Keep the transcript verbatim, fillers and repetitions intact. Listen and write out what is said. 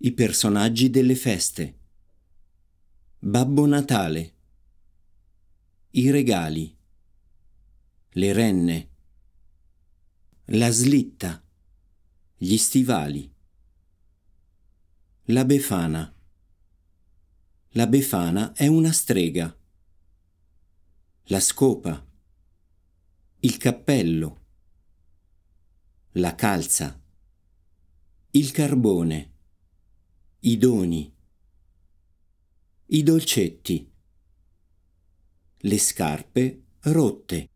I personaggi delle feste. Babbo Natale. I regali. Le renne. La slitta. Gli stivali. La Befana. La Befana è una strega. La scopa. Il cappello. La calza. Il carbone. I doni. I dolcetti. Le scarpe rotte.